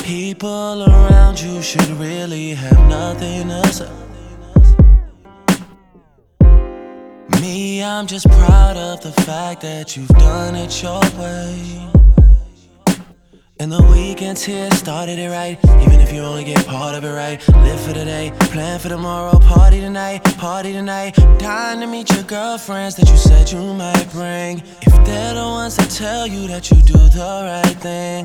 People around you should really have nothing to say. Me, I'm just proud of the fact that you've done it your way. And the weekends here started it right. Even if you only get part of it right. Live for today, plan for tomorrow. Party tonight, party tonight. Dying to meet your girlfriends that you said you might bring. If they're the ones that tell you that you do the right thing.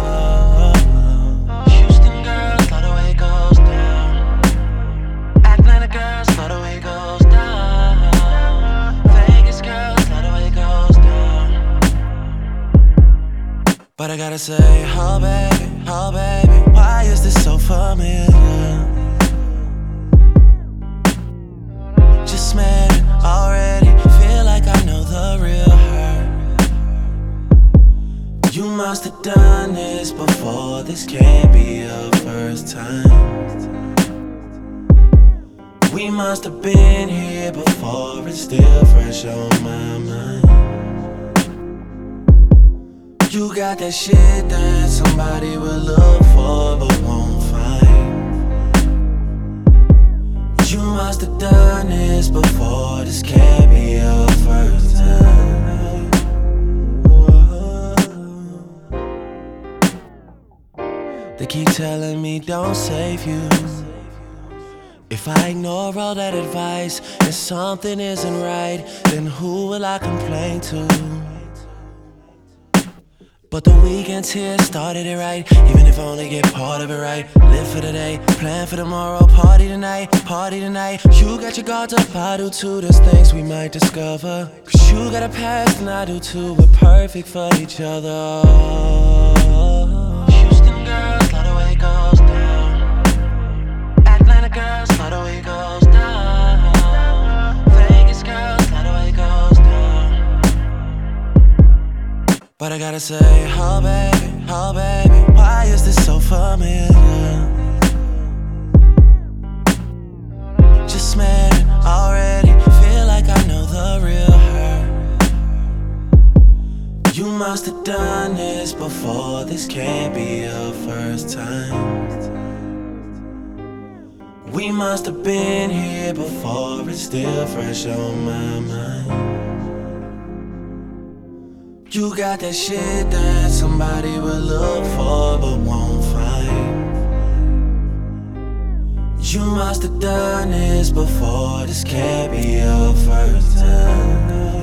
Houston girls, love the way it goes down. Atlanta girls, love the way it goes down. Vegas girls, love the way it goes down. But I gotta say, oh baby, why is this so familiar? Just met it already, feel like I know the real her. You must have done this before, this can't be your first time. We must have been here before, it's still fresh on my mind. You got that shit that somebody will look for but won't find. You must have done this before, this can't be your first time. They keep telling me don't save you. If I ignore all that advice and something isn't right, then who will I complain to? But the weekends here started it right. Even if I only get part of it right. Live for today, plan for tomorrow. Party tonight, party tonight. You got your guards up, I do too. There's things we might discover. Cause you got a past and I do too. We're perfect for each other. Houston girls, love the way it goes down. Atlanta girls, love the way it goes down. Vegas girls, love the way it goes down. But I gotta say, oh baby, why is this so familiar? Just met it already, feel like I know the real her. You must have done this before, this can't be your first time. We must have been here before, it's still fresh on my mind. You got that shit that somebody will look for but won't find. You must have done this before, this can't be your first time.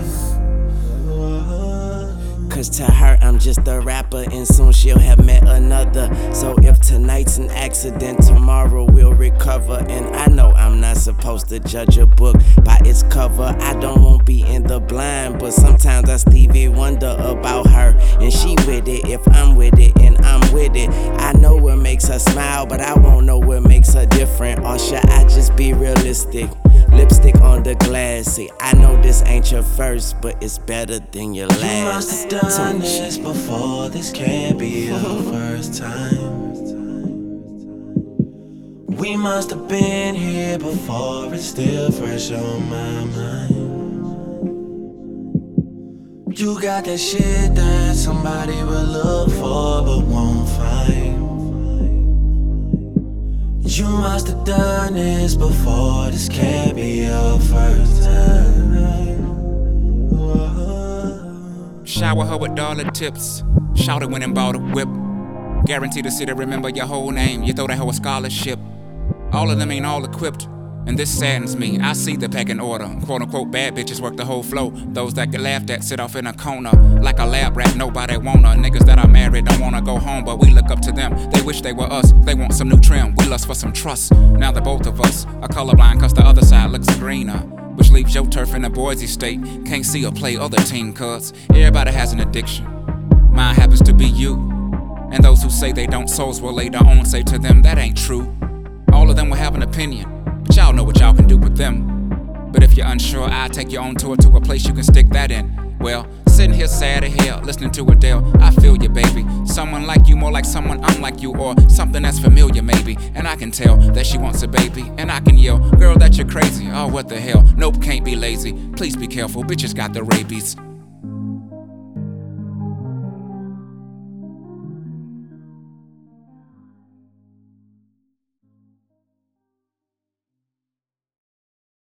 Cause to her I'm just a rapper and soon she'll have met another. So if tonight's an accident, tomorrow we'll recover. And I know I'm not supposed to judge a book by its cover. I don't want to be in the blind, but sometimes I Stevie wonder about her. And she with it if I'm with it and I'm with it. I know what makes her smile, but I won't know what makes her different. Or should I just be realistic? Lipstick on the glass, see, I know this ain't your first, but it's better than your last. You must have done this before, this can't be your first time. We must have been here before, it's still fresh on my mind. You got that shit that somebody will look for but won't find. You must have done this before, this can't be your first time. Shower her with dollar tips. Shouted when and bought a whip. Guaranteed the city remember your whole name. You throw that hoe a scholarship. All of them ain't all equipped, and this saddens me. I see the pecking order. Quote unquote bad bitches work the whole flow. Those that get laughed at sit off in a corner like a lab rat, nobody wanna. Niggas that are married don't wanna go home, but we look up to them. They wish they were us, they want some new trim. We lust for some trust. Now the both of us are colorblind cause the other side looks greener, which leaves your turf in a Boise state. Can't see or play other team cuts. Everybody has an addiction. Mine happens to be you. And those who say they don't souls will later on say to them that ain't true. All of them will have an opinion, but y'all know what y'all can do with them. But if you're unsure, I'll take you on tour to a place you can stick that in. Well, sitting here sad as hell, listening to Adele, I feel you, baby. Someone like you, more like someone unlike you, or something that's familiar, maybe. And I can tell that she wants a baby, and I can yell, girl, that you're crazy. Oh, what the hell? Nope, can't be lazy. Please be careful, bitches got the rabies.